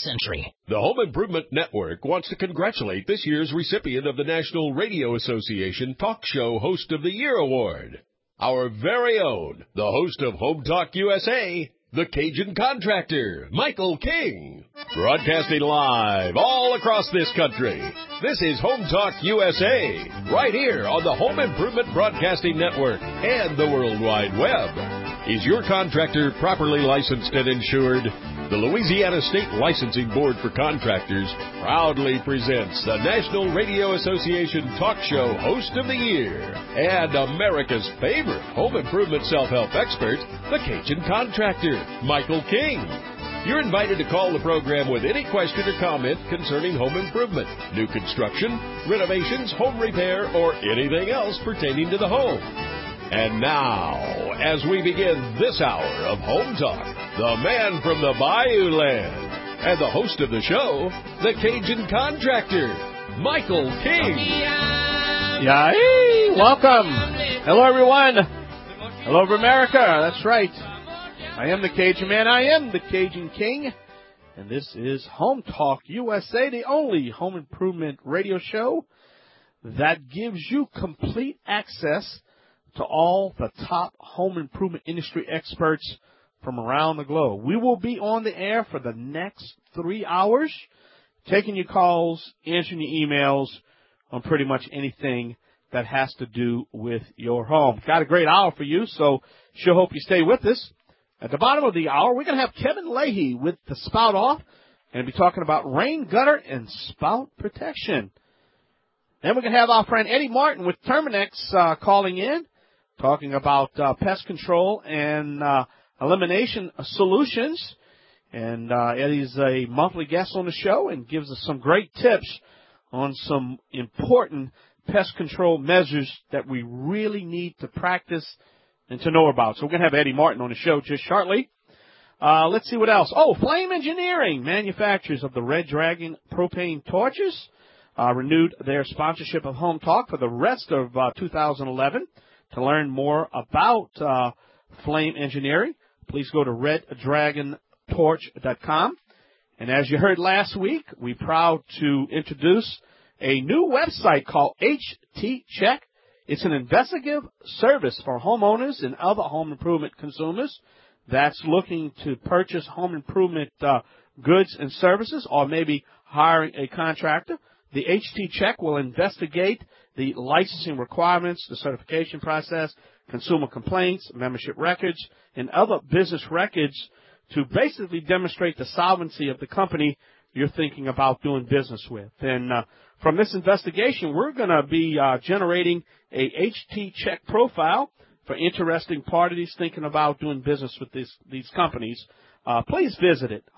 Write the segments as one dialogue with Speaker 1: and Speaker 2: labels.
Speaker 1: century.
Speaker 2: The Home Improvement Network wants to congratulate this year's recipient of the National Radio Association Talk Show Host of the Year Award. Our very own, the host of Home Talk USA, the Cajun Contractor, Michael King. Broadcasting live all across this country. This is Home Talk USA, right here on the Home Improvement Broadcasting Network and the World Wide Web. Is your contractor properly licensed and insured? The Louisiana State Licensing Board for Contractors proudly presents the National Radio Association Talk Show Host of the Year and America's favorite home improvement self-help expert, the Cajun Contractor, Michael King. You're invited to call the program with any question or comment concerning home improvement, new construction, renovations, home repair, or anything else pertaining to the home. And now, as we begin this hour of Home Talk, the man from the Bayou Land and the host of the show, the Cajun Contractor, Michael King.
Speaker 3: Yay! Welcome. Hello, everyone. Hello, America. That's right. I am the Cajun Man. I am the Cajun King. And this is Home Talk USA, the only home improvement radio show that gives you complete access to all the top home improvement industry experts from around the globe. We will be on the air for the next 3 hours, taking your calls, answering your emails on pretty much anything that has to do with your home. Got a great hour for you, so sure hope you stay with us. At the bottom of the hour, we're going to have Kevin Leahy with the Spout Off, and be talking about rain gutter and spout protection. Then we're going to have our friend Eddie Martin with Terminix calling in, talking about pest control and elimination solutions. And Eddie's a monthly guest on the show and gives us some great tips on some important pest control measures that we really need to practice and to know about. So we're going to have Eddie Martin on the show just shortly. Let's see what else. Oh, Flame Engineering, manufacturers of the Red Dragon propane torches, renewed their sponsorship of Home Talk for the rest of 2011. To learn more about Flame Engineering, please go to reddragontorch.com. And as you heard last week, we're proud to introduce a new website called HT Check. It's an investigative service for homeowners and other home improvement consumers that's looking to purchase home improvement goods and services, or maybe hiring a contractor. The HT Check will investigate the licensing requirements, the certification process, consumer complaints, membership records, and other business records to basically demonstrate the solvency of the company you're thinking about doing business with. And from this investigation, we're going to be generating a HT Check profile for interesting parties thinking about doing business with these companies. Please visit it,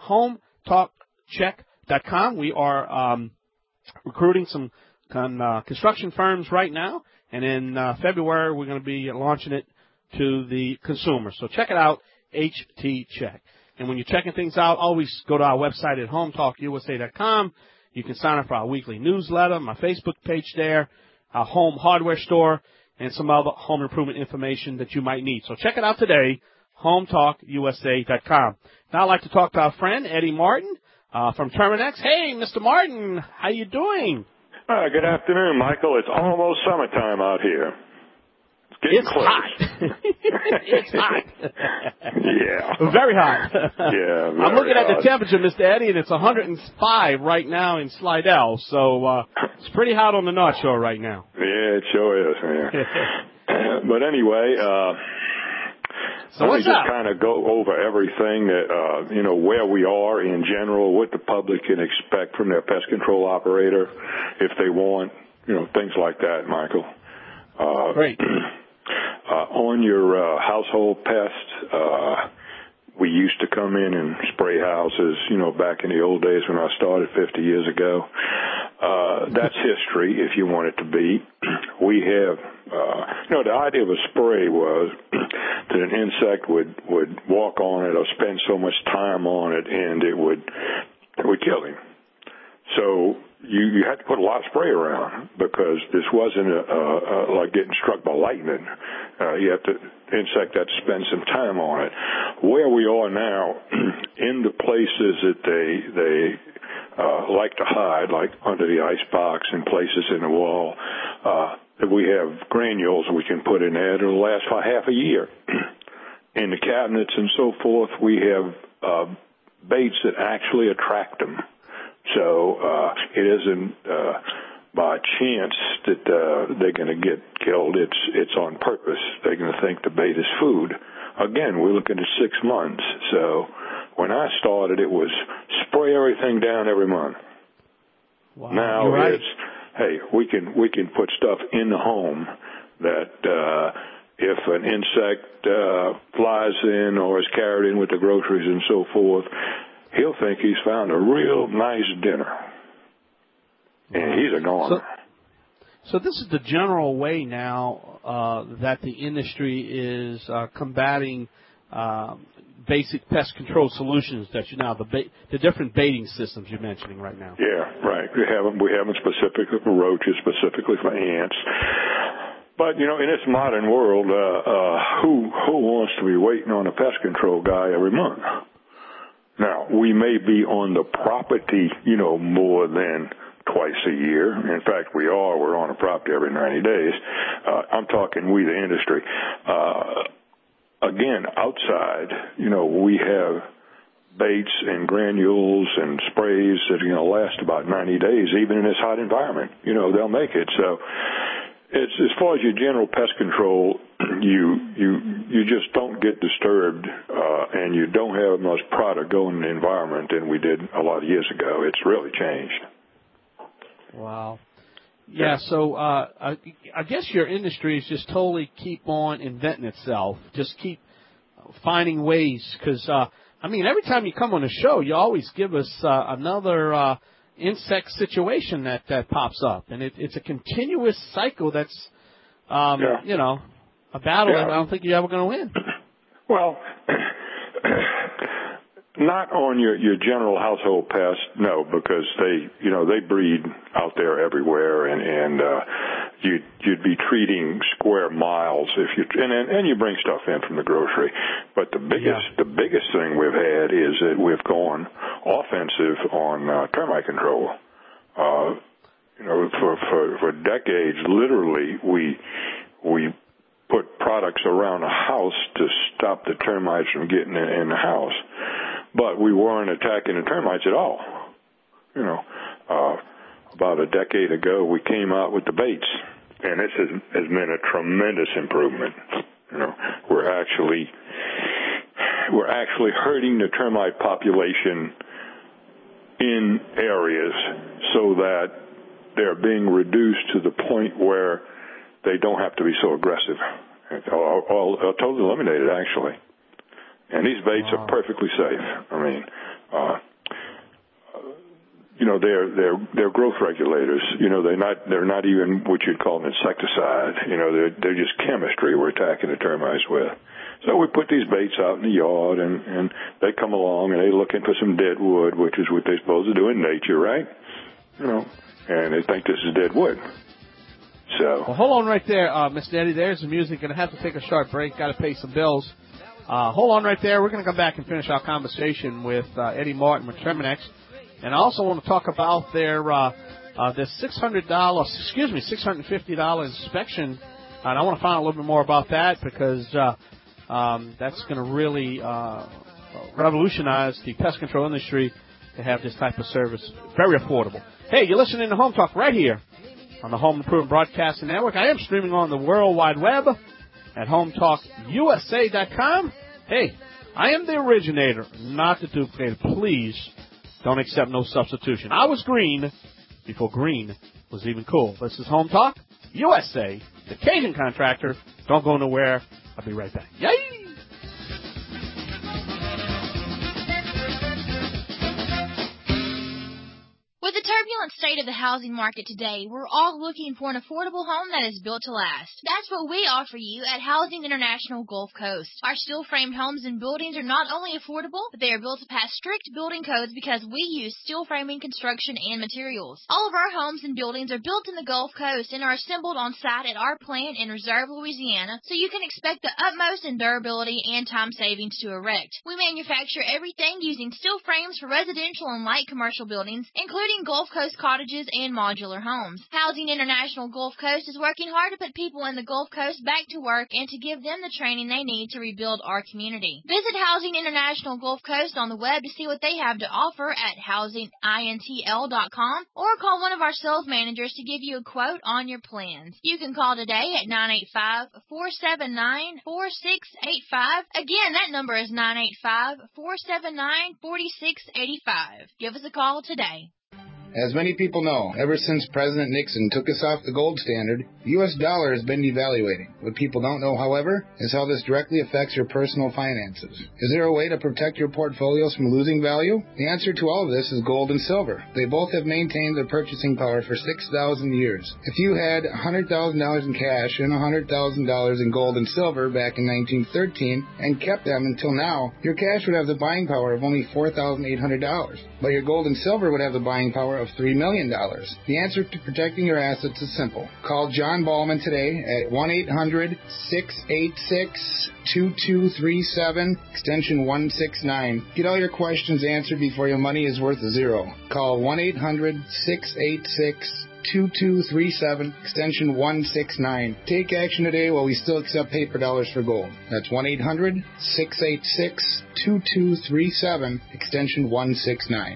Speaker 3: hometalkcheck.com. We are recruiting some construction firms right now, and in February we're going to be launching it to the consumer. So check it out, HT Check. And when you're checking things out, always go to our website at hometalkusa.com. You can sign up for our weekly newsletter, my Facebook page there, our home hardware store, and some other home improvement information that you might need. So check it out today, hometalkusa.com. Now I'd like to talk to our friend Eddie Martin from Terminix. Hey, Mr. Martin, how you doing?
Speaker 4: Good afternoon, Michael. It's almost summertime out here.
Speaker 3: It's
Speaker 4: close.
Speaker 3: hot. It's hot.
Speaker 4: Yeah.
Speaker 3: Very hot.
Speaker 4: Yeah.
Speaker 3: I'm looking at
Speaker 4: hot.
Speaker 3: the temperature, Mr. Eddie, and it's 105 right now in Slidell. So it's pretty hot on the North Shore right now.
Speaker 4: Yeah, it sure is. Yeah. But anyway,
Speaker 3: so
Speaker 4: let me
Speaker 3: what's
Speaker 4: just
Speaker 3: up?
Speaker 4: kind of go over everything that, where we are in general, what the public can expect from their pest control operator if they want, things like that, Michael.
Speaker 3: Great.
Speaker 4: On your household pests, we used to come in and spray houses, back in the old days when I started 50 years ago. That's history, if you want it to be. We have, the idea of a spray was that an insect would walk on it or spend so much time on it and it would kill him. So you had to put a lot of spray around because this wasn't like getting struck by lightning. You have to insect that spend some time on it. Where we are now, in the places that they like to hide, like under the ice box and places in the wall, that we have granules we can put in there that'll last for half a year. In the cabinets and so forth, we have baits that actually attract them. So it isn't by chance that they're going to get killed. It's on purpose. They're going to think the bait is food. Again, we're looking at 6 months. So when I started, it was spray everything down every month.
Speaker 3: Wow.
Speaker 4: Now
Speaker 3: right.
Speaker 4: It's, hey, we can put stuff in the home that if an insect flies in or is carried in with the groceries and so forth, he'll think he's found a real nice dinner. And he's a goner.
Speaker 3: So this is the general way now that the industry is combating basic pest control solutions that the different baiting systems you're mentioning right now.
Speaker 4: Yeah, right. We have them specifically for roaches, specifically for ants. But, in this modern world, who wants to be waiting on a pest control guy every month? Now, we may be on the property, more than twice a year. In fact, we're on a property every 90 days. I'm talking we, the industry. Again, outside, we have baits and granules and sprays that, last about 90 days, even in this hot environment. They'll make it. So it's, as far as your general pest control, you just don't get disturbed, and you don't have as much product going in the environment than we did a lot of years ago. It's really changed.
Speaker 3: Wow. Yeah, so I guess your industry is just totally keep on inventing itself, just keep finding ways, because, every time you come on the show, you always give us another insect situation that pops up, and it's a continuous cycle that's, a battle that I don't think you're ever going to win.
Speaker 4: Well, not on your general household pest, no, because they breed out there everywhere, and you'd be treating square miles if and you bring stuff in from the grocery. But the biggest thing we've had is that we've gone offensive on termite control. For decades, literally, we put products around a house to stop the termites from getting in the house. But we weren't attacking the termites at all. About a decade ago, we came out with the baits, and this has been a tremendous improvement. We're actually hurting the termite population in areas so that they're being reduced to the point where they don't have to be so aggressive. Or totally eliminated, actually. And these baits are perfectly safe. They're growth regulators. They're not even what you'd call an insecticide. They're just chemistry we're attacking the termites with. So we put these baits out in the yard, and they come along and they're looking for some dead wood, which is what they're supposed to do in nature, right? And they think this is dead wood. So.
Speaker 3: Well, hold on right there, Mr. Eddie. There's the music. Going to have to take a short break. Got to pay some bills. Hold on right there. We're going to come back and finish our conversation with Eddie Martin with Terminix. And I also want to talk about their $650 inspection. And I want to find out a little bit more about that because that's going to really revolutionize the pest control industry to have this type of service. Very affordable. Hey, you're listening to Home Talk right here on the Home Improvement Broadcasting Network. I am streaming on the World Wide Web at HomeTalkUSA.com. Hey, I am the originator, not the duplicator. Please don't accept no substitution. I was green before green was even cool. This is Home Talk USA, the Cajun Contractor. Don't go nowhere. I'll be right back. Yay!
Speaker 1: With the turbulent state of the housing market today, we're all looking for an affordable home that is built to last. That's what we offer you at Housing International Gulf Coast. Our steel-framed homes and buildings are not only affordable, but they are built to pass strict building codes because we use steel framing construction and materials. All of our homes and buildings are built in the Gulf Coast and are assembled on site at our plant in Reserve, Louisiana, so you can expect the utmost in durability and time savings to erect. We manufacture everything using steel frames for residential and light commercial buildings, including Gulf Coast cottages and modular homes. Housing International Gulf Coast is working hard to put people in the Gulf Coast back to work and to give them the training they need to rebuild our community. Visit Housing International Gulf Coast on the web to see what they have to offer at housingintl.com or call one of our sales managers to give you a quote on your plans. You can call today at 985-479-4685. Again, that number is 985-479-4685. Give us a call today.
Speaker 5: As many people know, ever since President Nixon took us off the gold standard, the U.S. dollar has been devaluating. What people don't know, however, is how this directly affects your personal finances. Is there a way to protect your portfolios from losing value? The answer to all of this is gold and silver. They both have maintained their purchasing power for 6,000 years. If you had $100,000 in cash and $100,000 in gold and silver back in 1913 and kept them until now, your cash would have the buying power of only $4,800. But your gold and silver would have the buying power of $3 million. The answer to protecting your assets is simple. Call John Ballman today at 1-800-686-2237, extension 169. Get all your questions answered before your money is worth zero. Call 1-800-686-2237, extension 169. Take action today while we still accept paper dollars for gold. That's 1-800-686-2237, extension 169.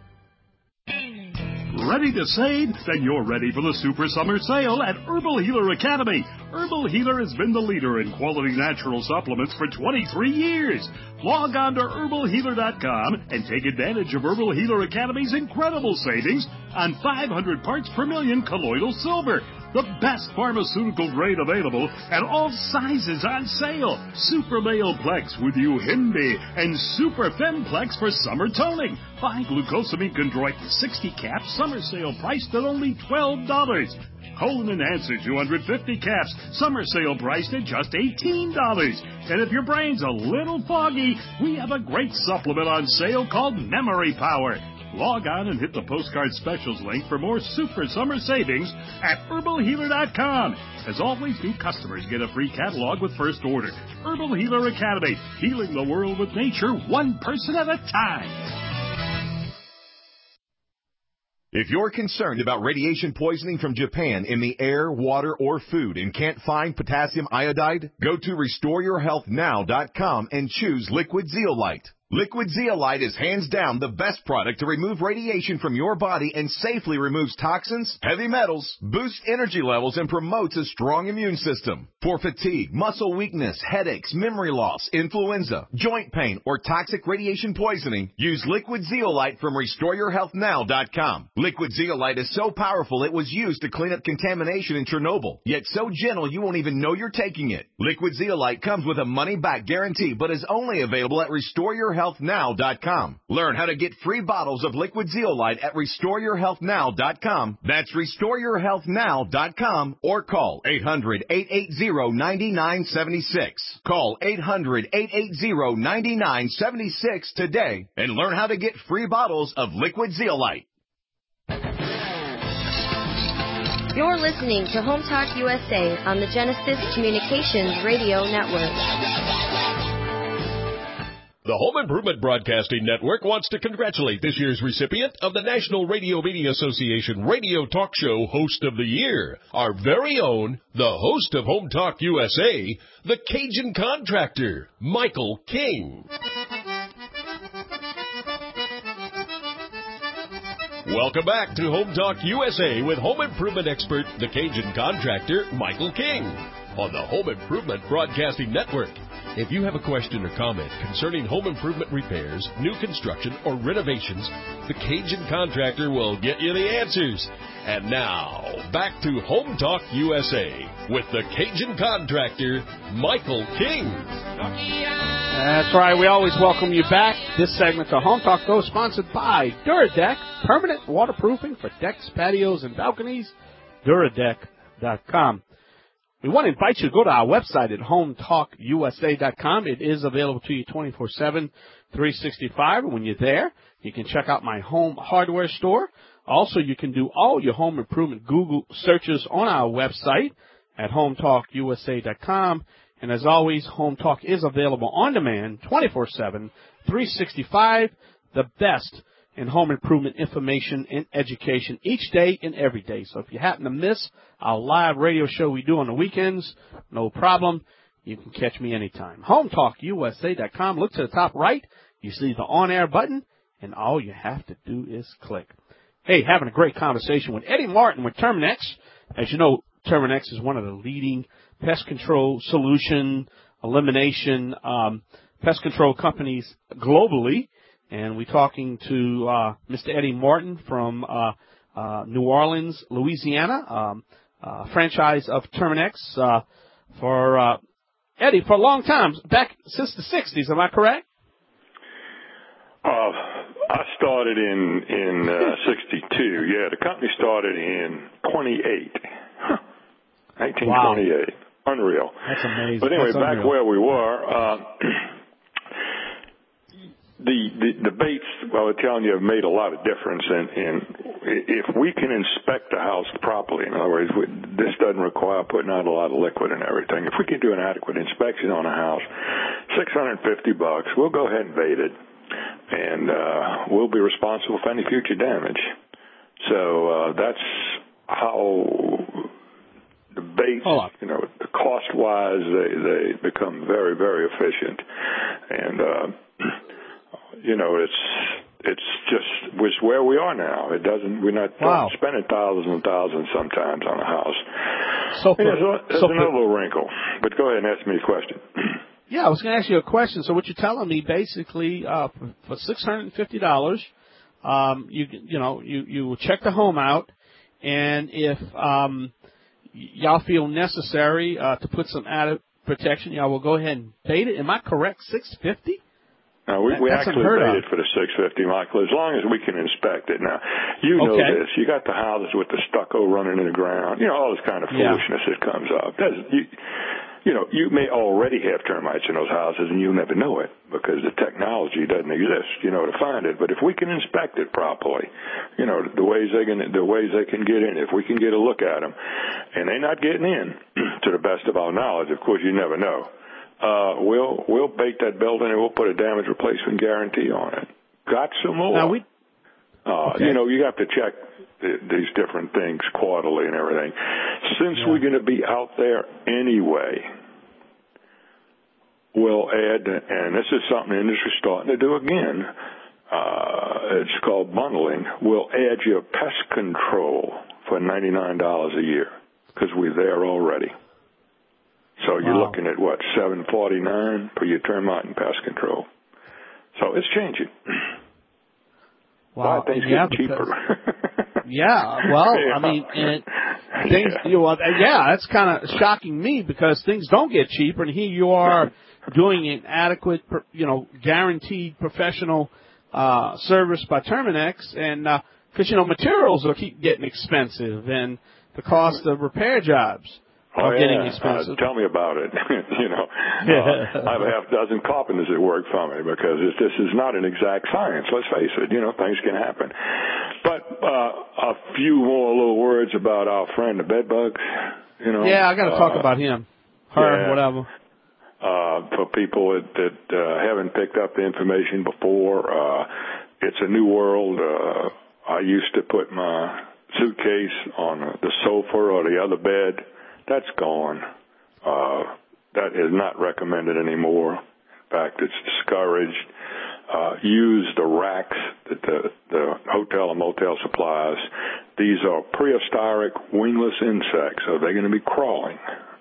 Speaker 6: Ready to save? Then you're ready for the Super Summer Sale at Herbal Healer Academy. Herbal Healer has been the leader in quality natural supplements for 23 years. Log on to herbalhealer.com and take advantage of Herbal Healer Academy's incredible savings on 500 parts per million colloidal silver. The best pharmaceutical grade available and all sizes on sale. Super Male Plex with Uhimbi and Super Femplex for summer toning. Buy glucosamine chondroitin 60 caps, summer sale priced at only $12. Colon Enhancer 250 caps, summer sale priced at just $18. And if your brain's a little foggy, we have a great supplement on sale called Memory Power. Log on and hit the postcard specials link for more super summer savings at herbalhealer.com. As always, new customers get a free catalog with first order. Herbal Healer Academy, healing the world with nature one person at a time.
Speaker 7: If you're concerned about radiation poisoning from Japan in the air, water, or food and can't find potassium iodide, go to RestoreYourHealthNow.com and choose Liquid Zeolite. Liquid Zeolite is hands down the best product to remove radiation from your body and safely removes toxins, heavy metals, boosts energy levels, and promotes a strong immune system. For fatigue, muscle weakness, headaches, memory loss, influenza, joint pain, or toxic radiation poisoning, use Liquid Zeolite from RestoreYourHealthNow.com. Liquid Zeolite is so powerful it was used to clean up contamination in Chernobyl, yet so gentle you won't even know you're taking it. Liquid Zeolite comes with a money-back guarantee, but is only available at RestoreYourHealthNow.com. Learn how to get free bottles of Liquid Zeolite at RestoreYourHealthNow.com. That's RestoreYourHealthNow.com or call 800-880-9976. Call 800-880-9976 today and learn how to get free bottles of Liquid Zeolite.
Speaker 8: You're listening to Home Talk USA on the Genesis Communications Radio Network.
Speaker 2: The Home Improvement Broadcasting Network wants to congratulate this year's recipient of the National Radio Media Association Radio Talk Show Host of the Year, our very own, the host of Home Talk USA, the Cajun Contractor, Michael King. Welcome back to Home Talk USA with home improvement expert, the Cajun Contractor, Michael King, on the Home Improvement Broadcasting Network. If you have a question or comment concerning home improvement repairs, new construction, or renovations, the Cajun Contractor will get you the answers. And now, back to Home Talk USA with the Cajun Contractor, Michael King.
Speaker 3: That's right. We always welcome you back. This segment of Home Talk Go is sponsored by Duradeck, permanent waterproofing for decks, patios, and balconies. Duradeck.com. We want to invite you to go to our website at HomeTalkUSA.com. It is available to you 24/7, 365. And when you're there, you can check out my home hardware store. Also, you can do all your home improvement Google searches on our website at HomeTalkUSA.com. And as always, Home Talk is available on demand 24/7, 365, the best in home improvement information and education each day and every day. So if you happen to miss our live radio show we do on the weekends, no problem. You can catch me anytime. HomeTalkUSA.com. Look to the top right. You see the on-air button, and all you have to do is click. Hey, having a great conversation with Eddie Martin with Terminix. As you know, Terminix is one of the leading pest control solution, elimination, pest control companies globally. And we're talking to Mr. Eddie Martin from New Orleans, Louisiana, franchise of Terminix for Eddie for a long time, back since the 60s. Am I correct?
Speaker 4: I started in 62. Yeah, the company started in 1928. Wow. Unreal.
Speaker 3: That's amazing.
Speaker 4: But anyway, back where we were, the baits, well, I'm telling you, have made a lot of difference. And if we can inspect the house properly, in other words, this doesn't require putting out a lot of liquid and everything. If we can do an adequate inspection on a house, $650, we'll go ahead and bait it, and we'll be responsible for any future damage. So that's how the baits, the cost-wise, they become very, very efficient. And it's where we are now. We're not spending thousands and thousands sometimes on a house.
Speaker 3: So
Speaker 4: there's another little wrinkle. But go ahead and ask me a question.
Speaker 3: Yeah, I was going to ask you a question. So what you're telling me, basically, for $650, you will check the home out, and if y'all feel necessary to put some added protection, y'all will go ahead and bait it. Am I correct? $650?
Speaker 4: No, we actually bait it for the $650, Michael, as long as we can inspect it. Now, you know this. You got the houses with the stucco running in the ground. You know, all this kind of foolishness that comes up. You may already have termites in those houses, and you'll never know it because the technology doesn't exist, to find it. But if we can inspect it properly, the ways they can get in, if we can get a look at them, and they're not getting in, to the best of our knowledge, of course, you never know. We'll bait that building and we'll put a damage replacement guarantee on it. Got some more.
Speaker 3: Now
Speaker 4: you have to check these different things quarterly and everything. Since we're going to be out there anyway, we'll add, and this is something the industry's starting to do again, it's called bundling. We'll add your pest control for $99 a year because we're there already. So you're looking at, $749 for your termite and pest control. So it's changing.
Speaker 3: Wow.
Speaker 4: Things get cheaper.
Speaker 3: I mean, and things, that's kind of shocking me because things don't get cheaper, and here you are doing an adequate, guaranteed professional service by Terminix, and because, materials will keep getting expensive, and the cost of repair jobs getting expensive.
Speaker 4: Tell me about it. I have a half dozen carpenters that work for me because this is not an exact science. Let's face it. Things can happen. But a few more little words about our friend the bedbugs.
Speaker 3: I got to talk about him. Whatever.
Speaker 4: For people that haven't picked up the information before, it's a new world. I used to put my suitcase on the sofa or the other bed. That's gone. That is not recommended anymore. In fact, it's discouraged. Use the racks that the hotel and motel supplies. These are prehistoric wingless insects, so they're going to be crawling.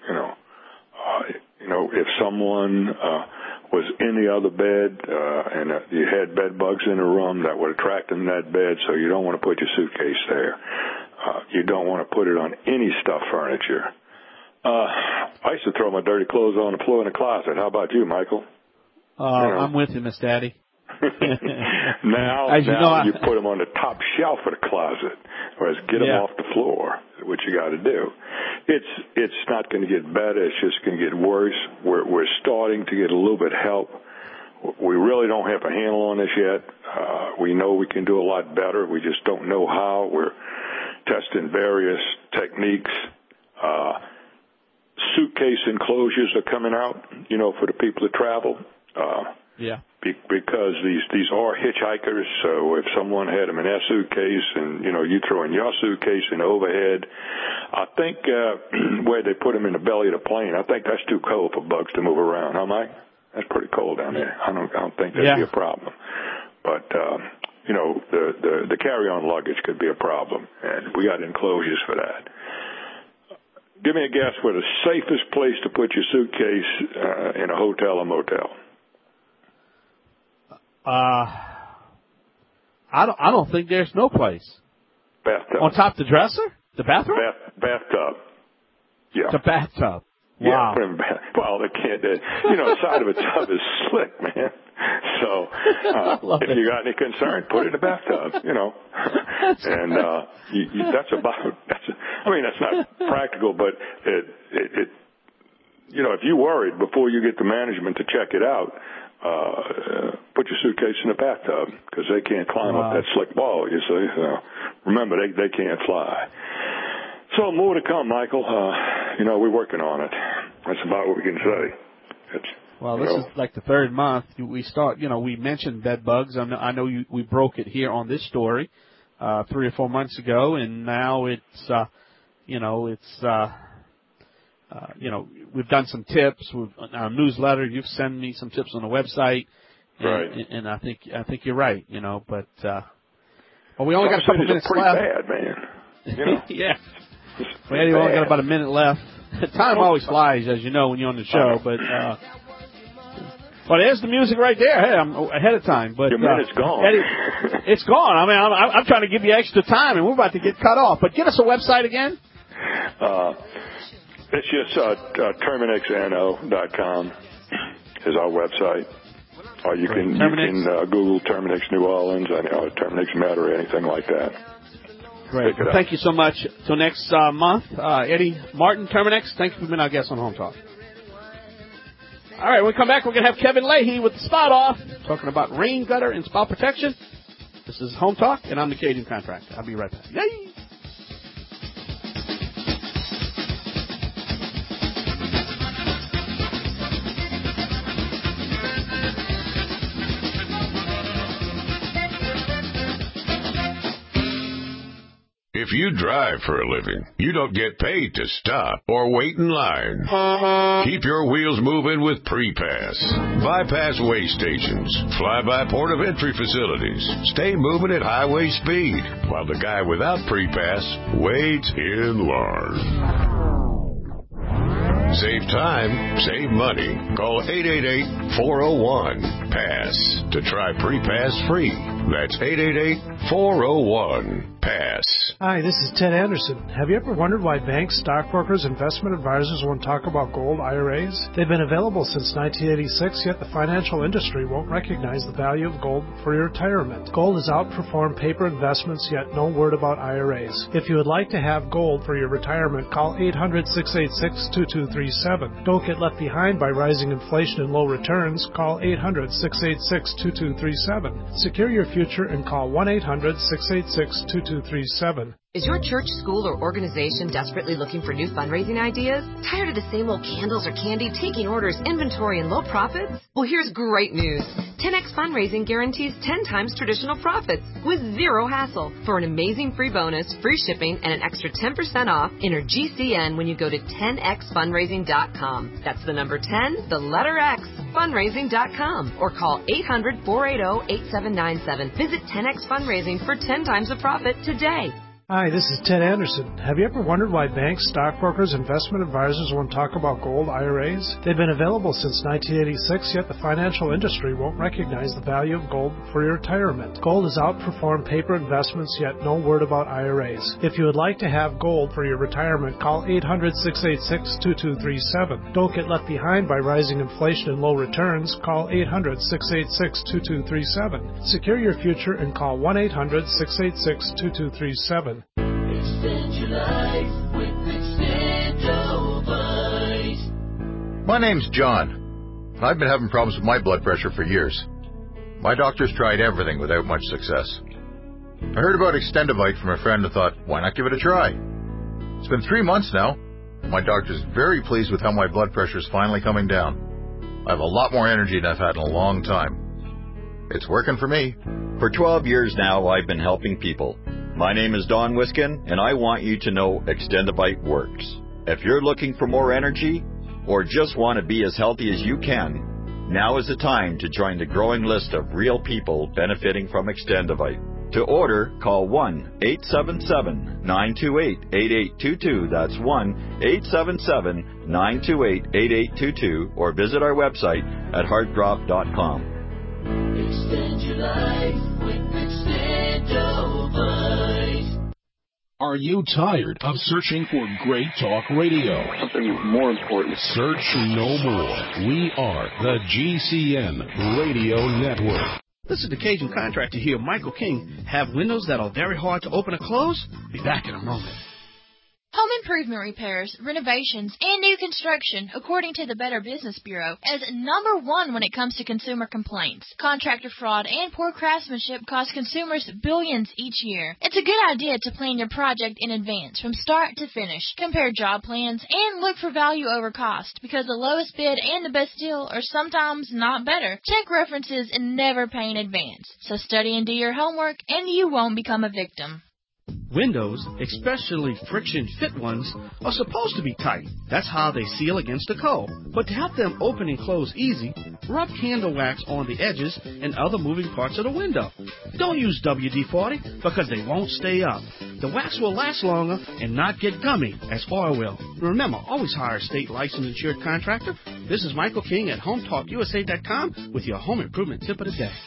Speaker 4: If someone was in the other bed and you had bed bugs in the room, that would attract them to that bed, so you don't want to put your suitcase there. You don't want to put it on any stuffed furniture. I used to throw my dirty clothes on the floor in the closet. How about you, Michael?
Speaker 3: I'm with you, Miss Daddy.
Speaker 4: Now you put them on the top shelf of the closet, whereas get them off the floor. What you got to do. It's not going to get better. It's just going to get worse. We're starting to get a little bit of help. We really don't have a handle on this yet. We know we can do a lot better. We just don't know how. We're testing various techniques. Suitcase enclosures are coming out, for the people that travel. Because these are hitchhikers, so if someone had them in their suitcase and, you throw in your suitcase in the overhead, I think where they put them in the belly of the plane, I think that's too cold for bugs to move around, huh, Mike? That's pretty cold down there. I don't think that'd be a problem. But, the carry-on luggage could be a problem, and we got enclosures for that. Give me a guess where the safest place to put your suitcase in a hotel or motel.
Speaker 3: I don't think there's no place.
Speaker 4: Bathtub.
Speaker 3: On top of the dresser? The bathroom?
Speaker 4: Bathtub. Yeah.
Speaker 3: The bathtub. Wow.
Speaker 4: Yeah, well, they can't. The side of a tub is slick, man. So if you got any concern, put it in the bathtub. And that's not practical, but it if you worried before you get the management to check it out, put your suitcase in the bathtub because they can't climb up that slick wall. You see, remember they can't fly. So more to come, Michael. We're working on it. That's about what we can say.
Speaker 3: This is like the third month. We start. We mentioned bed bugs. I know we broke it here on this story 3 or 4 months ago, and now it's we've done some tips. Our newsletter. You've sent me some tips on the website, and I think you're right. But we only got a couple minutes left.
Speaker 4: Bad, man.
Speaker 3: Yeah. Well, Eddie, we only got about a minute left. Time always flies, as you know, when you're on the show. But there's the music right there. Hey, I'm ahead of time. But
Speaker 4: your minute's gone.
Speaker 3: Eddie, it's gone. I mean, I'm trying to give you extra time, and we're about to get cut off. But give us a website again.
Speaker 4: It's just TerminixNO.com is our website. Or you can Google Terminix New Orleans, Terminix Met or anything like that.
Speaker 3: Great. Well, thank you so much. Till next month, Eddie Martin, Terminix, thank you for being our guest on Home Talk. All right, when we come back, we're going to have Kevin Leahy with the Spout Off, talking about rain gutter and spout protection. This is Home Talk, and I'm the Cajun Contractor. I'll be right back. Yay!
Speaker 2: If you drive for a living, you don't get paid to stop or wait in line. Keep your wheels moving with Pre-Pass. Bypass weigh stations, fly-by port of entry facilities. Stay moving at highway speed while the guy without Pre-Pass waits in line. Save time, save money. Call 888-401-PASS to try Pre-Pass free. That's 888-401-PASS.
Speaker 9: Hi, this is Ted Anderson. Have you ever wondered why banks, stockbrokers, investment advisors won't talk about gold IRAs? They've been available since 1986, yet the financial industry won't recognize the value of gold for your retirement. Gold has outperformed paper investments, yet no word about IRAs. If you would like to have gold for your retirement, call 800-686-2237. Don't get left behind by rising inflation and low returns. Call 800-686-2237. Secure your future and call 1-800-686-2237.
Speaker 10: Is your church, school, or organization desperately looking for new fundraising ideas? Tired of the same old candles or candy, taking orders, inventory, and low profits? Well, here's great news. 10X Fundraising guarantees 10 times traditional profits with zero hassle. For an amazing free bonus, free shipping, and an extra 10% off, enter GCN when you go to 10xfundraising.com. That's the number 10, the letter X, fundraising.com. Or call 800-480-8797. Visit 10X Fundraising for 10 times the profit today.
Speaker 9: Hi, this is Ted Anderson. Have you ever wondered why banks, stockbrokers, investment advisors won't talk about gold IRAs? They've been available since 1986, yet the financial industry won't recognize the value of gold for your retirement. Gold has outperformed paper investments, yet no word about IRAs. If you would like to have gold for your retirement, call 800-686-2237. Don't get left behind by rising inflation and low returns. Call 800-686-2237. Secure your future and call 1-800-686-2237.
Speaker 11: Extend your life with Extendovite.
Speaker 12: My name's John. I've been having problems with my blood pressure for years. My doctor's tried everything without much success. I heard about Extendovite from a friend and thought, why not give it a try? It's been 3 months now. My doctor's very pleased with how my blood pressure's finally coming down. I have a lot more energy than I've had in a long time. It's working for me.
Speaker 13: For 12 years now, I've been helping people. My name is Don Wiskin, and I want you to know Extendovite works. If you're looking for more energy, or just want to be as healthy as you can, now is the time to join the growing list of real people benefiting from Extendovite. To order, call 1-877-928-8822. That's 1-877-928-8822, or visit our website at heartdrop.com.
Speaker 11: Extend your life with Extendovite.
Speaker 2: Are you tired of searching for great talk radio?
Speaker 14: Something more important.
Speaker 2: Search no more. We are the GCN Radio Network.
Speaker 3: Listen to Cajun Contractor here, Michael King. Have windows that are very hard to open or close? Be back in a moment.
Speaker 1: Home improvement repairs, renovations, and new construction, according to the Better Business Bureau, is number one when it comes to consumer complaints. Contractor fraud and poor craftsmanship cost consumers billions each year. It's a good idea to plan your project in advance, from start to finish. Compare job plans and look for value over cost, because the lowest bid and the best deal are sometimes not better. Check references and never pay in advance. So study and do your homework, and you won't become a victim.
Speaker 3: Windows, especially friction fit ones, are supposed to be tight. That's how they seal against the cold. But to help them open and close easy, rub candle wax on the edges and other moving parts of the window. Don't use WD-40 because they won't stay up. The wax will last longer and not get gummy as oil will. Remember, always hire a state licensed insured contractor. This is Michael King at HomeTalkUSA.com with your home improvement tip of the day.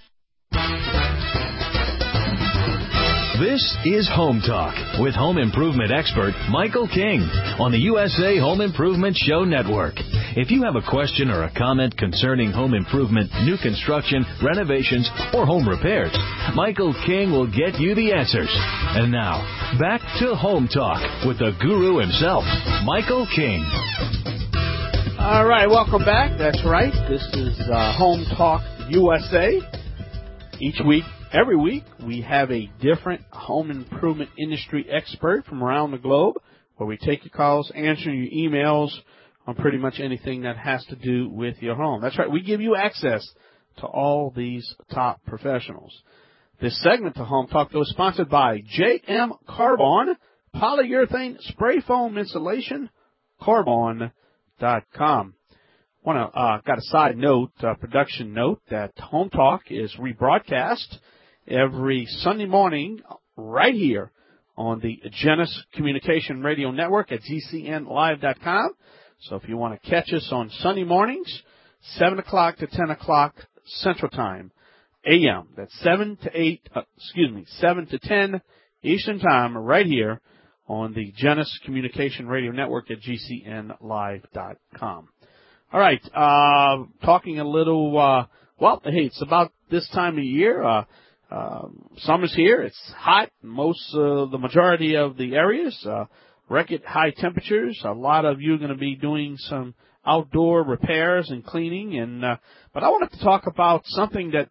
Speaker 15: This is Home Talk with home improvement expert Michael King on the USA Home Improvement Show Network. If you have a question or a comment concerning home improvement, new construction, renovations, or home repairs, Michael King will get you the answers. And now, back to Home Talk with the guru himself, Michael King.
Speaker 3: All right, welcome back. That's right. This is Home Talk USA. Each week, every week, we have a different home improvement industry expert from around the globe where we take your calls, answer your emails on pretty much anything that has to do with your home. That's right. We give you access to all these top professionals. This segment of Home Talk is sponsored by J.M. Carbon, polyurethane spray foam insulation, Carbon.com. Got a side note, production note, that Home Talk is rebroadcast every Sunday morning right here on the Genesis Communication Radio Network at GCNlive.com. So if you want to catch us on Sunday mornings, 7 o'clock to 10 o'clock Central Time, a.m. That's 7 to 10 Eastern Time right here on the Genesis Communication Radio Network at GCNlive.com. All right, talking a little, hey, it's about this time of year. Summer's here. It's hot in the majority of the areas. Record high temperatures. A lot of you are going to be doing some outdoor repairs and cleaning. But I wanted to talk about something that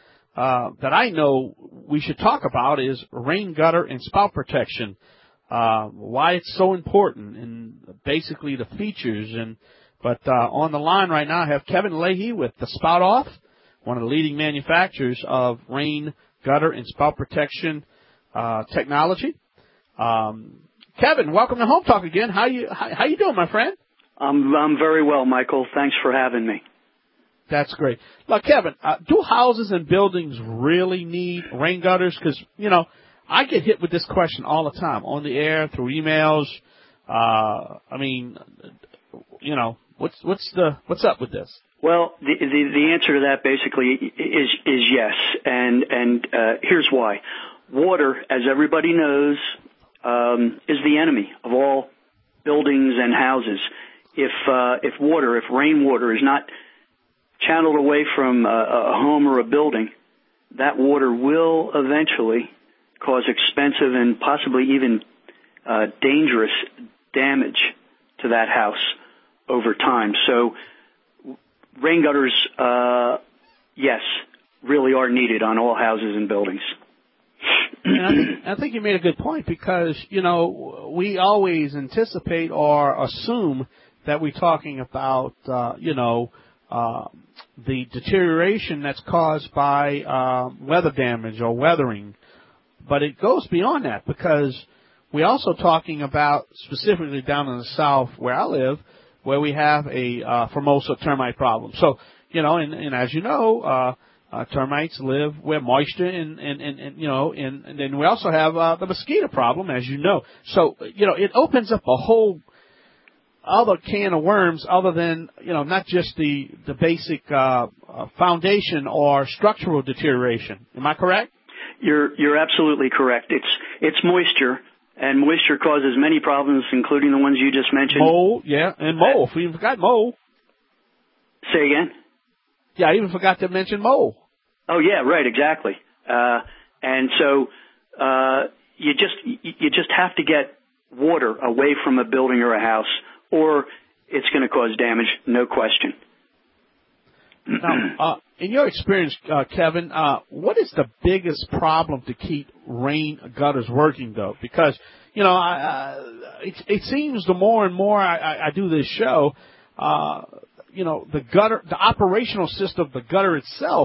Speaker 3: I know we should talk about is rain gutter and spout protection. Why it's so important and basically the features. But on the line right now I have Kevin Leahy with the Spout Off, one of the leading manufacturers of rain gutter and spout protection technology. Kevin, welcome to Home Talk again. How you doing, my friend?
Speaker 16: I'm very well, Michael. Thanks for having me.
Speaker 3: That's great. Look, Kevin, do houses and buildings really need rain gutters? Because, I get hit with this question all the time, on the air, through emails. What's up with this?
Speaker 16: Well, the answer to that basically is yes, and here's why. Water, as everybody knows, is the enemy of all buildings and houses. If rainwater is not channeled away from a home or a building, that water will eventually cause expensive and possibly even dangerous damage to that house over time. So rain gutters, yes, really are needed on all houses and buildings.
Speaker 3: And I think you made a good point because, we always anticipate or assume that we're talking about, the deterioration that's caused by weather damage or weathering. But it goes beyond that because we're also talking about, specifically down in the South where I live, where we have a Formosa termite problem. So, and as you know, termites live where moisture and then we also have the mosquito problem, as you know. So, it opens up a whole other can of worms other than, not just the basic foundation or structural deterioration. Am I correct?
Speaker 16: You're absolutely correct. It's moisture, and moisture causes many problems, including the ones you just mentioned.
Speaker 3: Mold, yeah, and mold. We even forgot mold.
Speaker 16: Say again?
Speaker 3: Yeah, I even forgot to mention mold.
Speaker 16: Oh yeah, right, exactly. And so you just have to get water away from a building or a house, or it's going to cause damage, no question.
Speaker 3: Now, in your experience, Kevin, what is the biggest problem to keep rain gutters working, though? Because, it seems the more and more I do this show, the operational system of the gutter itself,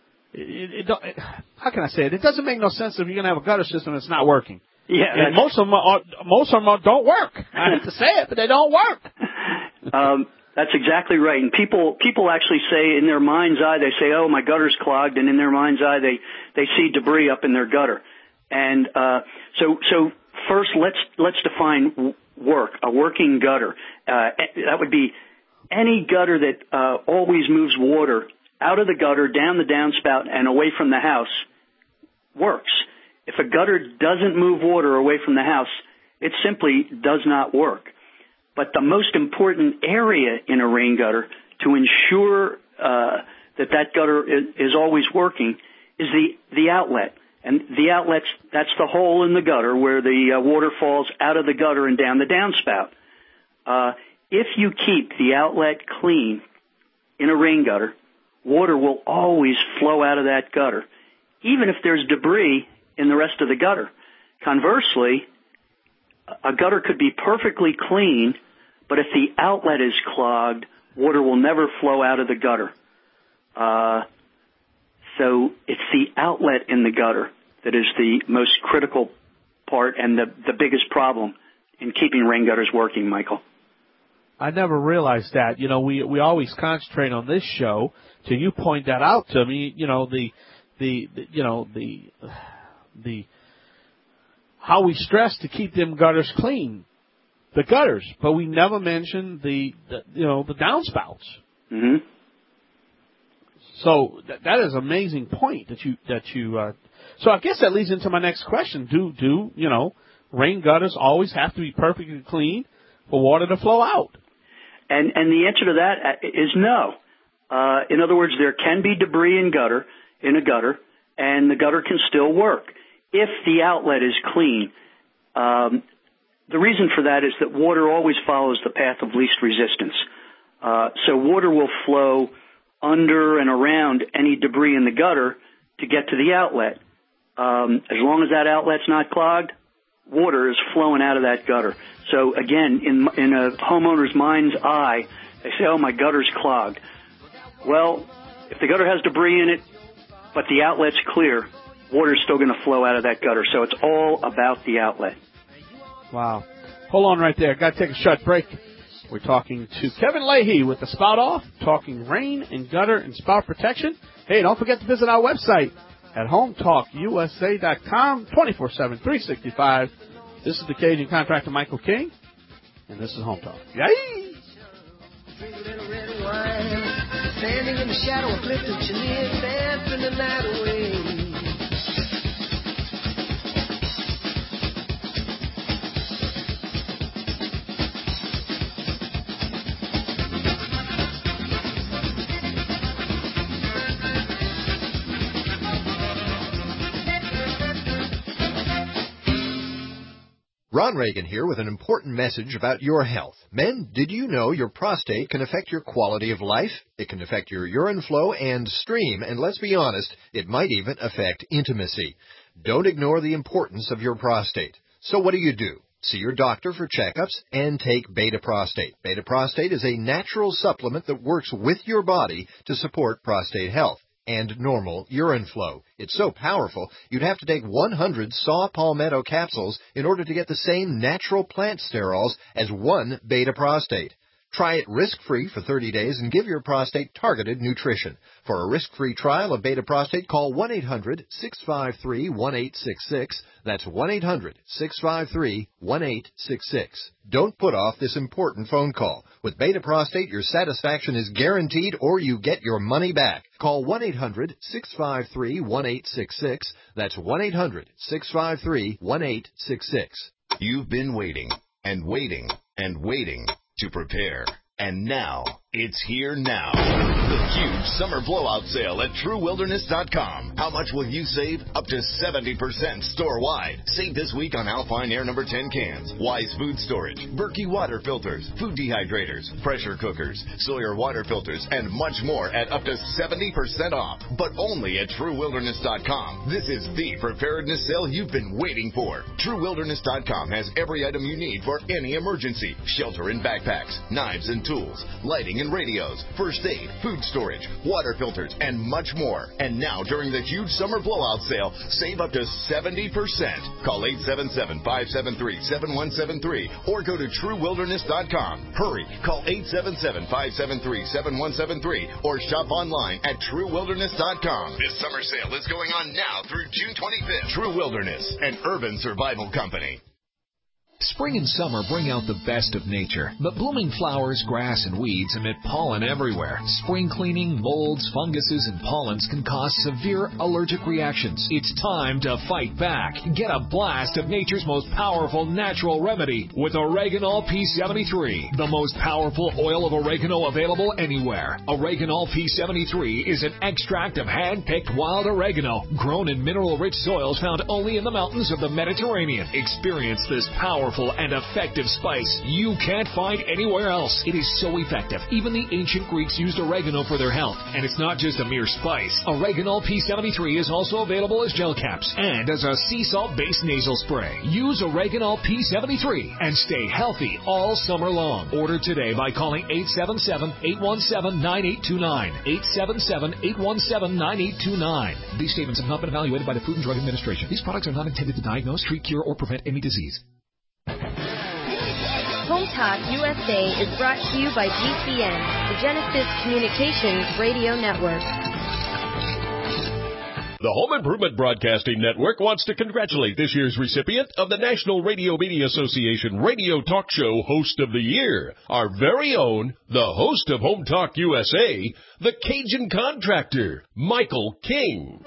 Speaker 3: how can I say it? It doesn't make no sense if you're going to have a gutter system that's not working.
Speaker 16: Yeah,
Speaker 3: and most of them don't work. I hate to say it, but they don't work.
Speaker 16: That's exactly right. And people actually say in their mind's eye, they say, "Oh, my gutter's clogged," and in their mind's eye, they see debris up in their gutter. And so first, let's define a working gutter. That would be any gutter that always moves water out of the gutter, down the downspout, and away from the house. Works. If a gutter doesn't move water away from the house, it simply does not work. But the most important area in a rain gutter to ensure that gutter is always working is the outlet. And the outlets, that's the hole in the gutter where the water falls out of the gutter and down the downspout. If you keep the outlet clean in a rain gutter, water will always flow out of that gutter, even if there's debris in the rest of the gutter. Conversely, a gutter could be perfectly clean, but if the outlet is clogged, water will never flow out of the gutter. So it's the outlet in the gutter that is the most critical part and the biggest problem in keeping rain gutters working, Michael.
Speaker 3: I never realized that. We always concentrate on this show till you point that out to me. The how we stress to keep them gutters clean, the gutters, but we never mention the downspouts.
Speaker 16: Mm-hmm.
Speaker 3: So that is an amazing point that you. So I guess that leads into my next question. Do rain gutters always have to be perfectly clean for water to flow out?
Speaker 16: And the answer to that is no. In other words, there can be debris in a gutter, and the gutter can still work if the outlet is clean. The reason for that is that water always follows the path of least resistance. So water will flow under and around any debris in the gutter to get to the outlet. As long as that outlet's not clogged, water is flowing out of that gutter. So again, in a homeowner's mind's eye, they say, "Oh, my gutter's clogged." Well, if the gutter has debris in it, but the outlet's clear, water's still going to flow out of that gutter. So it's all about the outlet.
Speaker 3: Wow. Hold on right there. Got to take a short break. We're talking to Kevin Leahy with the Spout Off, talking rain and gutter and spout protection. Hey, don't forget to visit our website, at HomeTalkUSA.com, 24/7, 365. This is the Cajun Contractor, Michael King, and this is Home Talk. Yay!
Speaker 11: Drink a little red wine, standing in the shadow of Clifton Chenier, dancing the night away.
Speaker 14: Ron Reagan here with an important message about your health. Men, did you know your prostate can affect your quality of life? It can affect your urine flow and stream, and let's be honest, it might even affect intimacy. Don't ignore the importance of your prostate. So what do? See your doctor for checkups and take Beta Prostate. Beta Prostate is a natural supplement that works with your body to support prostate health and normal urine flow. It's so powerful, you'd have to take 100 saw palmetto capsules in order to get the same natural plant sterols as one Beta Prostate. Try it risk-free for 30 days and give your prostate targeted nutrition. For a risk-free trial of Beta Prostate, call 1-800-653-1866. That's 1-800-653-1866. Don't put off this important phone call. With Beta Prostate, your satisfaction is guaranteed or you get your money back. Call 1-800-653-1866. That's 1-800-653-1866.
Speaker 7: You've been waiting and waiting and waiting to prepare. And now, it's here now. The huge summer blowout sale at TrueWilderness.com. How much will you save? Up to 70% store-wide. Save this week on Alpine Air No. 10 cans, Wise Food Storage, Berkey water filters, food dehydrators, pressure cookers, Sawyer water filters, and much more at up to 70% off. But only at TrueWilderness.com. This is the preparedness sale you've been waiting for. TrueWilderness.com has every item you need for any emergency. Shelter and backpacks, knives and tools, lighting and radios, first aid, food storage, water filters, and much more. And now, during the huge summer blowout sale, save up to 70%. Call 877-573-7173 or go to TrueWilderness.com. Hurry, call 877-573-7173 or shop online at TrueWilderness.com. This summer sale is going on now through June 25th. True Wilderness, an urban survival company.
Speaker 17: Spring and summer bring out the best of nature, but blooming flowers, grass, and weeds emit pollen everywhere. Spring cleaning, molds, funguses, and pollens can cause severe allergic reactions. It's time to fight back. Get a blast of nature's most powerful natural remedy with Oreganol P73, the most powerful oil of oregano available anywhere. Oreganol P73 is an extract of hand-picked wild oregano grown in mineral-rich soils found only in the mountains of the Mediterranean. Experience this powerful and effective spice you can't find anywhere else. It is so effective. Even the ancient Greeks used oregano for their health. And it's not just a mere spice. Oreganol P73 is also available as gel caps and as a sea salt-based nasal spray. Use Oreganol P73 and stay healthy all summer long. Order today by calling 877-817-9829. 877-817-9829. These statements have not been evaluated by the Food and Drug Administration. These products are not intended to diagnose, treat, cure, or prevent any disease.
Speaker 8: Home Talk USA is brought to you by GCN, the Genesis Communications Radio Network.
Speaker 2: The Home Improvement Broadcasting Network wants to congratulate this year's recipient of the National Radio Media Association Radio Talk Show Host of the Year, our very own, the host of Home Talk USA, the Cajun Contractor, Michael King.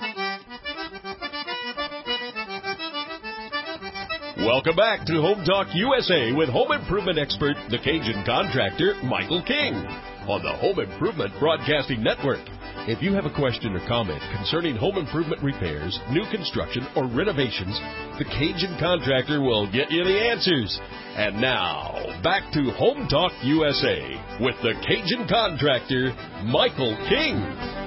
Speaker 2: Welcome back to Home Talk USA with home improvement expert, the Cajun Contractor, Michael King, on the Home Improvement Broadcasting Network. If you have a question or comment concerning home improvement repairs, new construction, or renovations, the Cajun Contractor will get you the answers. And now, back to Home Talk USA with the Cajun Contractor, Michael King.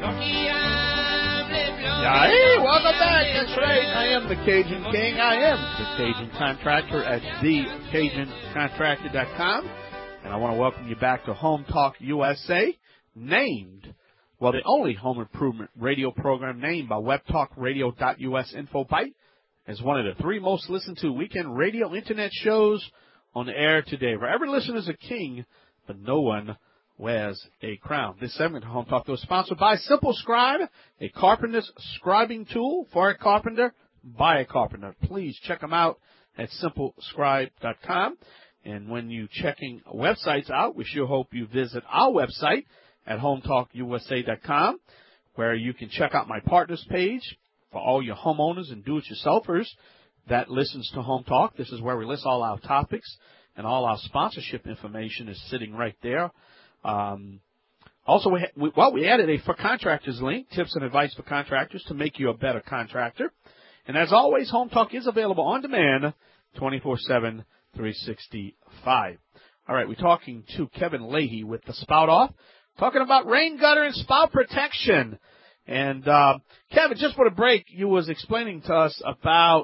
Speaker 3: Hey, welcome back. That's right. I am the Cajun King. I am the Cajun Contractor at thecajuncontractor.com. And I want to welcome you back to Home Talk USA, named, well, the only home improvement radio program named by webtalkradio.us InfoBite as one of the 3 most listened to weekend radio internet shows on the air today. For every listener is a king, but no one wears a crown. This segment of Home Talk was sponsored by Simple Scribe, a carpenter's scribing tool for a carpenter by a carpenter. Please check them out at simplescribe.com. And when you're checking websites out, we sure hope you visit our website at hometalkusa.com, where you can check out my partners page for all your homeowners and do-it-yourselfers that listens to Home Talk. This is where we list all our topics, and all our sponsorship information is sitting right there. Also, we added a For Contractors link, tips and advice for contractors to make you a better contractor. And as always, Home Talk is available on demand 24/7, 365. All right, we're talking to Kevin Leahy with the Spout Off, talking about rain gutter and spout protection. And Kevin, just for the break, you was explaining to us about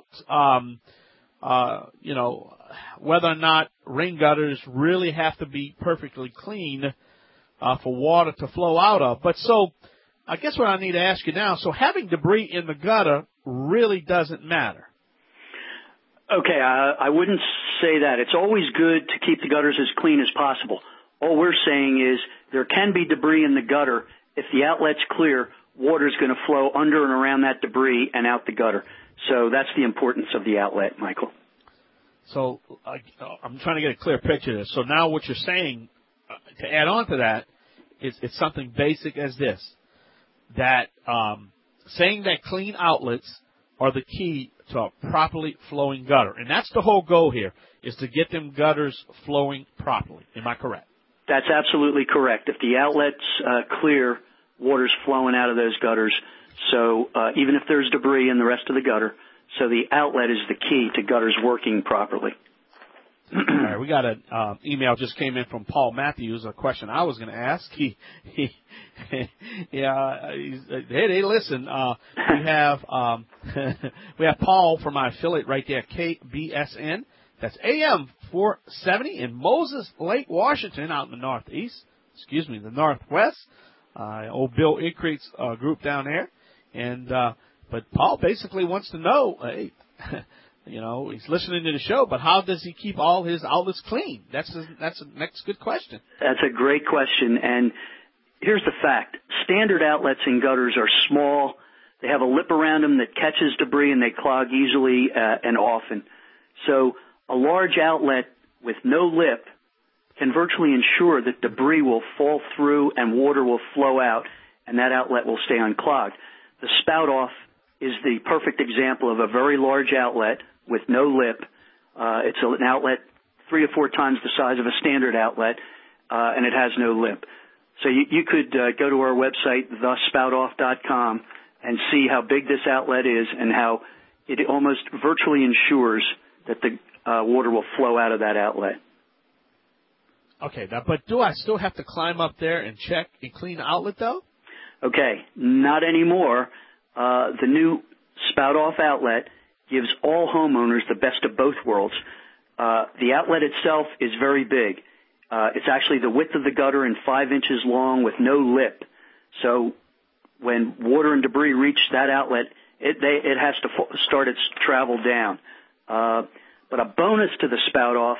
Speaker 3: whether or not rain gutters really have to be perfectly clean for water to flow out of. But so I guess what I need to ask you now, so having debris in the gutter really doesn't matter.
Speaker 16: Okay, I wouldn't say that. It's always good to keep the gutters as clean as possible. All we're saying is there can be debris in the gutter. If the outlet's clear, water's going to flow under and around that debris and out the gutter. So that's the importance of the outlet, Michael. So
Speaker 3: I'm trying to get a clear picture of this. So now what you're saying, to add on to that, is it's something basic as this, that saying that clean outlets are the key to a properly flowing gutter. And that's the whole goal here, is to get them gutters flowing properly. Am I correct?
Speaker 16: That's absolutely correct. If the outlet's clear, water's flowing out of those gutters. So even if there's debris in the rest of the gutter, so the outlet is the key to gutters working properly.
Speaker 3: All right, we got an email just came in from Paul Matthews, a question I was going to ask. Hey, listen, we have Paul from my affiliate right there, KBSN. That's AM 470 in Moses Lake, Washington, out in the the Northwest. Old Bill Ickery's group down there. And, but Paul basically wants to know, hey, he's listening to the show, but how does he keep all his outlets clean? That's the next good question.
Speaker 16: That's a great question. And here's the fact. Standard outlets in gutters are small. They have a lip around them that catches debris, and they clog easily and often. So a large outlet with no lip can virtually ensure that debris will fall through and water will flow out, and that outlet will stay unclogged. The Spout Off is the perfect example of a very large outlet with no lip. It's an outlet 3 or 4 times the size of a standard outlet, and it has no lip. So you could go to our website, thespoutoff.com, and see how big this outlet is and how it almost virtually ensures that the water will flow out of that outlet.
Speaker 3: Okay, but do I still have to climb up there and check and clean the outlet, though?
Speaker 16: Okay, not anymore. The new Spout Off outlet gives all homeowners the best of both worlds. The outlet itself is very big. It's actually the width of the gutter and 5 inches long with no lip. So when water and debris reach that outlet, it has to start its travel down. But a bonus to the Spout Off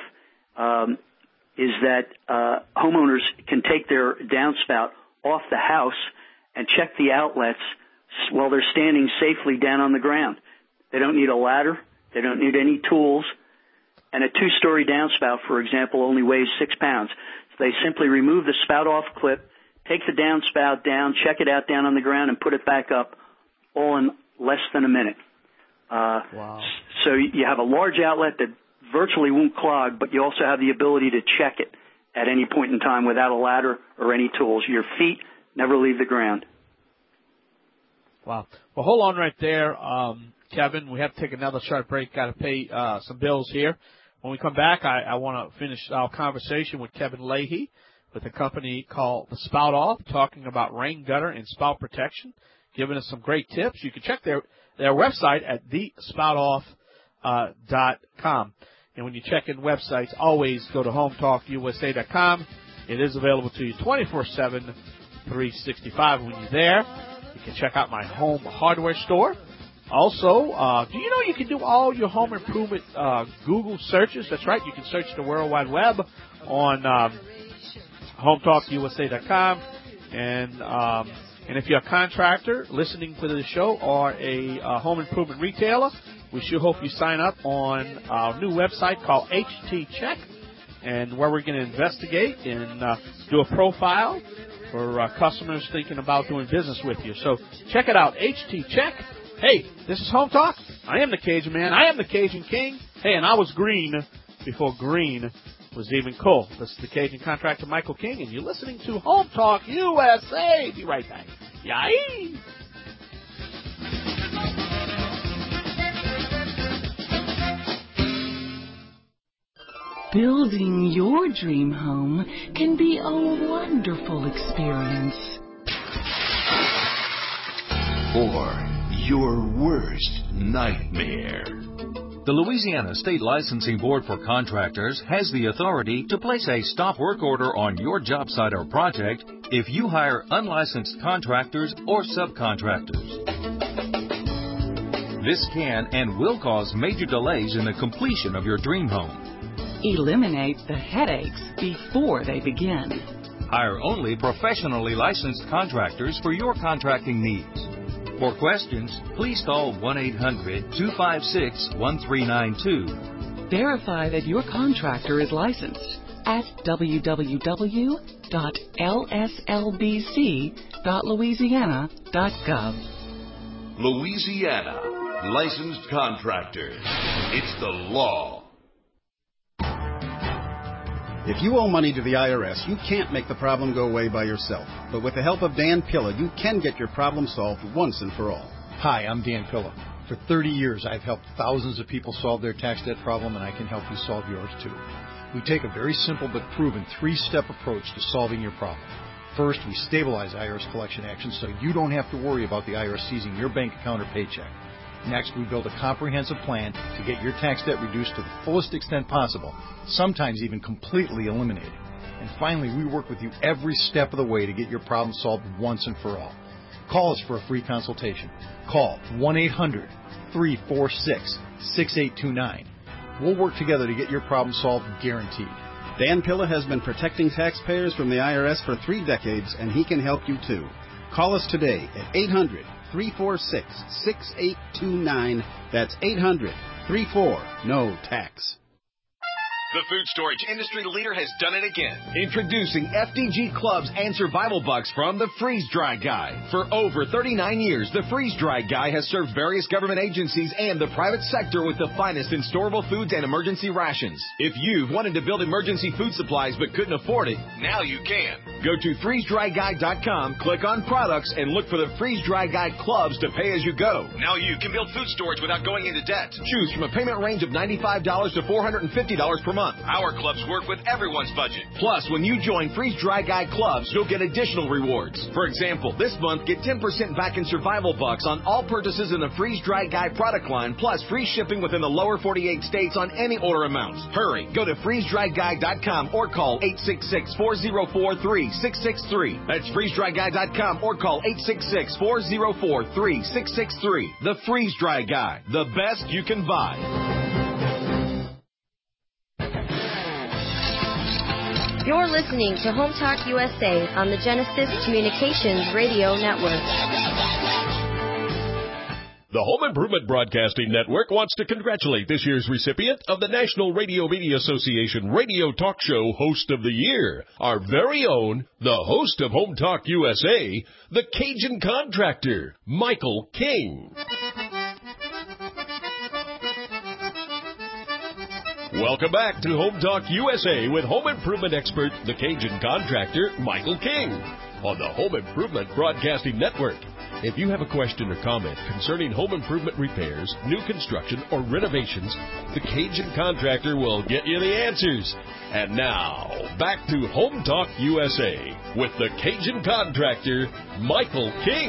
Speaker 16: is that homeowners can take their downspout off the house and check the outlets while they're standing safely down on the ground. They don't need a ladder. They don't need any tools. And a 2-story downspout, for example, only weighs 6 pounds. So they simply remove the Spout Off clip, take the downspout down, check it out down on the ground, and put it back up all in less than a minute.
Speaker 3: Wow.
Speaker 16: So you have a large outlet that virtually won't clog, but you also have the ability to check it at any point in time without a ladder or any tools. Your feet never leave the ground.
Speaker 3: Wow. Well, hold on right there, Kevin. We have to take another short break. Got to pay some bills here. When we come back, I want to finish our conversation with Kevin Leahy with a company called The Spout Off, talking about rain gutter and spout protection, giving us some great tips. You can check their website at thespoutoff.com. And when you check in websites, always go to hometalkusa.com. It is available to you 24/7, 365. When you're there, you can check out my home hardware store. Also, do you know you can do all your home improvement Google searches? That's right. You can search the World Wide Web on HomeTalkUSA.com. And if you're a contractor listening to the show or a home improvement retailer, we sure hope you sign up on our new website called HT Check, and where we're going to investigate and do a profile for customers thinking about doing business with you. So check it out, HT Check. Hey, this is Home Talk. I am the Cajun Man. I am the Cajun King. Hey, and I was green before green was even cool. This is the Cajun contractor, Michael King, and you're listening to Home Talk USA. Be right back. Yay!
Speaker 18: Building your dream home can be a wonderful experience.
Speaker 19: Or your worst nightmare.
Speaker 15: The Louisiana State Licensing Board for Contractors has the authority to place a stop work order on your job site or project if you hire unlicensed contractors or subcontractors. This can and will cause major delays in the completion of your dream home.
Speaker 18: Eliminate the headaches before they begin.
Speaker 15: Hire only professionally licensed contractors for your contracting needs. For questions, please call 1-800-256-1392.
Speaker 18: Verify that your contractor is licensed at www.lslbc.louisiana.gov.
Speaker 19: Louisiana, licensed contractors. It's the law.
Speaker 20: If you owe money to the IRS, you can't make the problem go away by yourself. But with the help of Dan Pilla, you can get your problem solved once and for all.
Speaker 21: Hi, I'm Dan Pilla. For 30 years, I've helped thousands of people solve their tax debt problem, and I can help you solve yours too. We take a very simple but proven 3-step approach to solving your problem. First, we stabilize IRS collection actions so you don't have to worry about the IRS seizing your bank account or paycheck. Next, we build a comprehensive plan to get your tax debt reduced to the fullest extent possible, sometimes even completely eliminated. And finally, we work with you every step of the way to get your problem solved once and for all. Call us for a free consultation. Call 1-800-346-6829. We'll work together to get your problem solved, guaranteed.
Speaker 20: Dan Pilla has been protecting taxpayers from the IRS for 3 decades, and he can help you too. Call us today at 800-346-6829. That's 800-34-NO-TAX.
Speaker 7: The food storage industry leader has done it again. Introducing FDG Clubs and Survival Bucks from the Freeze Dry Guy. For over 39 years, the Freeze Dry Guy has served various government agencies and the private sector with the finest in storable foods and emergency rations. If you've wanted to build emergency food supplies but couldn't afford it, now you can. Go to freezedryguy.com, click on products, and look for the Freeze Dry Guy Clubs to pay as you go. Now you can build food storage without going into debt. Choose from a payment range of $95 to $450 per month. Our clubs work with everyone's budget. Plus, when you join Freeze Dry Guy Clubs, you'll get additional rewards. For example, this month, get 10% back in Survival Bucks on all purchases in the Freeze Dry Guy product line, plus free shipping within the lower 48 states on any order amount. Hurry, go to freezedryguy.com or call 866-404-3663. That's freezedryguy.com or call 866-404-3663. The Freeze Dry Guy, the best you can buy.
Speaker 8: You're listening to Home Talk USA on the Genesis Communications Radio Network.
Speaker 2: The Home Improvement Broadcasting Network wants to congratulate this year's recipient of the National Radio Media Association Radio Talk Show Host of the Year, our very own, the host of Home Talk USA, the Cajun Contractor, Michael King. Welcome back to Home Talk USA with home improvement expert, the Cajun Contractor, Michael King, on the Home Improvement Broadcasting Network. If you have a question or comment concerning home improvement repairs, new construction, or renovations, the Cajun Contractor will get you the answers. And now, back to Home Talk USA with the Cajun Contractor, Michael King.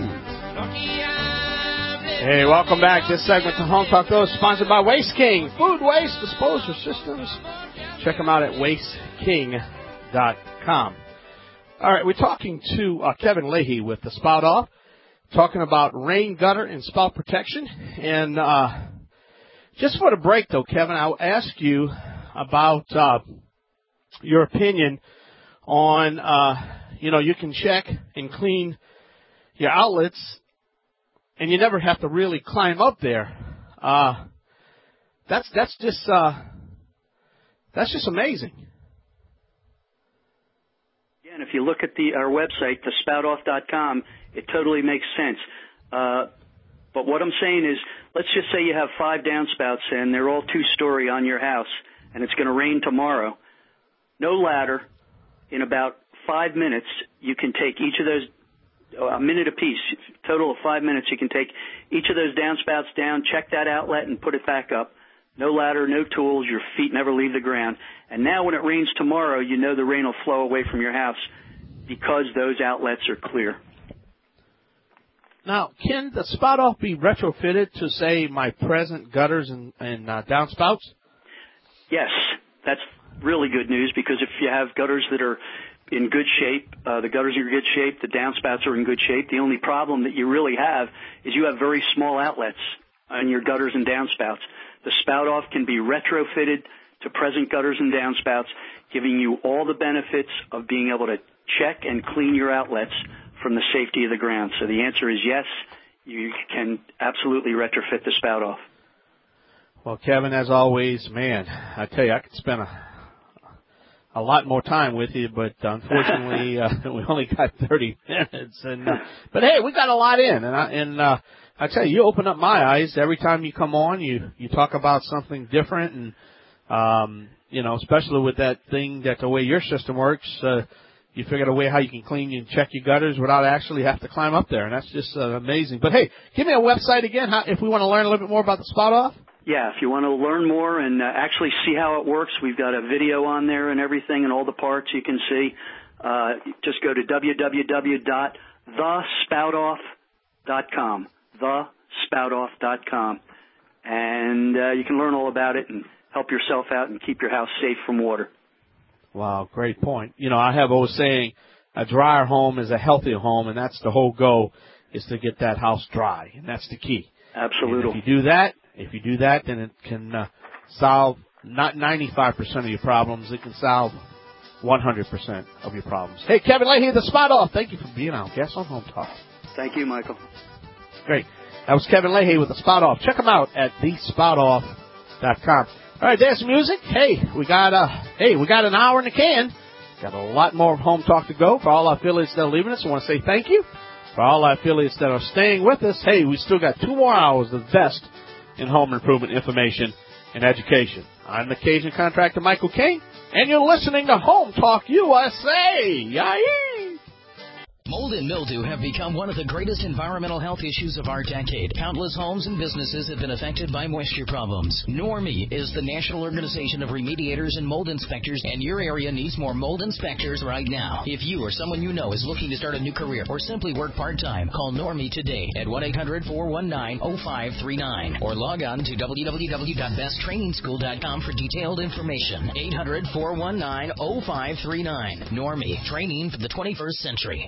Speaker 3: Hey, welcome back. This segment to Home Talk is sponsored by Waste King, food waste disposal systems. Check them out at wasteking.com. All right, we're talking to Kevin Leahy with the Spout Off, talking about rain gutter and spout protection. And just for the break, though, Kevin, I'll ask you about your opinion on, you can check and clean your outlets, and you never have to really climb up there. That's just amazing.
Speaker 16: Yeah, and if you look at our website, thespoutoff.com, it totally makes sense. But what I'm saying is, let's just say you have 5 downspouts and they're all 2-story on your house, and it's going to rain tomorrow. No ladder. In about 5 minutes, you can take each of those, a minute apiece, total of 5 minutes, you can take each of those downspouts down, check that outlet, and put it back up. No ladder, no tools, your feet never leave the ground. And now when it rains tomorrow, you know the rain will flow away from your house because those outlets are clear.
Speaker 3: Now, can the spout-off be retrofitted to, say, my present gutters and downspouts?
Speaker 16: Yes, that's really good news, because if you have gutters that are in good shape, the gutters are in good shape, the downspouts are in good shape. The only problem that you really have is you have very small outlets on your gutters and downspouts. The spout-off can be retrofitted to present gutters and downspouts, giving you all the benefits of being able to check and clean your outlets from the safety of the ground. So the answer is yes, you can absolutely retrofit the spout-off.
Speaker 3: Well, Kevin, as always, man, I tell you, I could spend a lot more time with you, but unfortunately, we only got 30 minutes. But hey, we got a lot in, and I tell you open up my eyes every time you come on. You talk about something different, and especially with that thing, that the way your system works, you figured a way how you can clean and check your gutters without actually have to climb up there, and that's just amazing. But hey, give me a website again if we want to learn a little bit more about the spout-off.
Speaker 16: Yeah, if you want to learn more and actually see how it works, we've got a video on there and everything, and all the parts you can see. Just go to www.thespoutoff.com, thespoutoff.com, and you can learn all about it and help yourself out and keep your house safe from water.
Speaker 3: Wow, great point. I have always saying a drier home is a healthier home, and that's the whole goal, is to get that house dry, and that's the key.
Speaker 16: Absolutely.
Speaker 3: And if you do that, then it can solve not 95% of your problems. It can solve 100% of your problems. Hey, Kevin Leahy, the Spout-Off. Thank you for being our guest on Home Talk.
Speaker 16: Thank you, Michael.
Speaker 3: Great. That was Kevin Leahy with the Spout-Off. Check him out at thespoutoff.com. All right, there's music. Hey, we got an hour in the can. Got a lot more of Home Talk to go. For all our affiliates that are leaving us, I want to say thank you. For all our affiliates that are staying with us, hey, we still got 2 more hours of the best in home improvement information and education. I'm the Cajun contractor, Michael King, and you're listening to Home Talk USA. Yay!
Speaker 5: Mold and mildew have become one of the greatest environmental health issues of our decade. Countless homes and businesses have been affected by moisture problems. NORMI is the National Organization of Remediators and Mold Inspectors, and your area needs more mold inspectors right now. If you or someone you know is looking to start a new career or simply work part-time, call NORMI today at 1-800-419-0539 or log on to www.besttrainingschool.com for detailed information. 800-419-0539. NORMI, training for the 21st century.